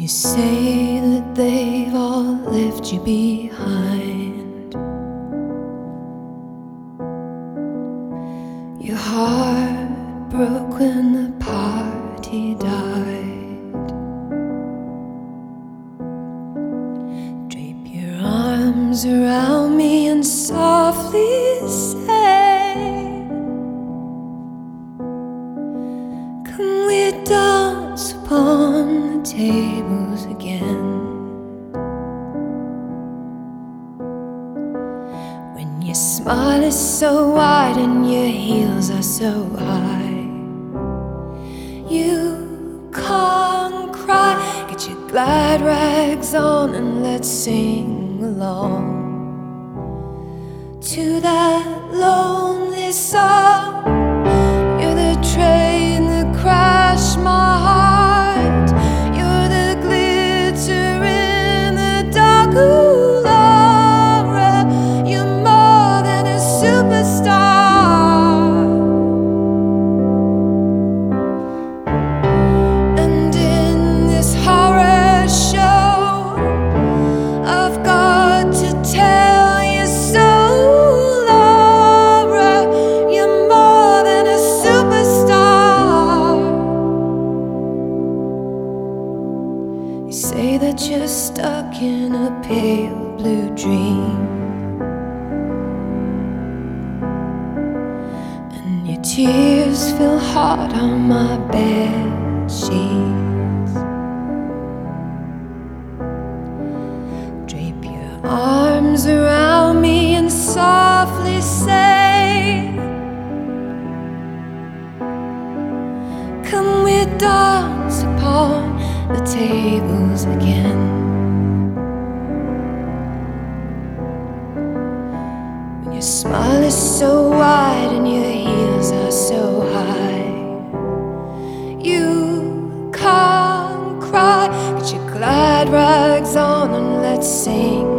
You say that they've all left you behind. Your heart broke when the party died. Drape your arms around me and softly say, come we dance upon the tables again. When your smile is so wide and your heels are so high, you can't cry. Get your glad rags on and let's sing along to that lonely song. You're the train that crashed my heart. You're the glitter in the dark. Ooh, Laura, you're more than a superstar. And in this horror show, I've got to tell you so. Laura, you're more than a superstar. You say that you're stuck in a pale blue dream, and your tears feel hot on my bed sheets. Drape your arms around me and softly say, come we dance upon the tables again. When your smile is so wide and your heels are so high, you can't cry. Get your glad rags on and let's sing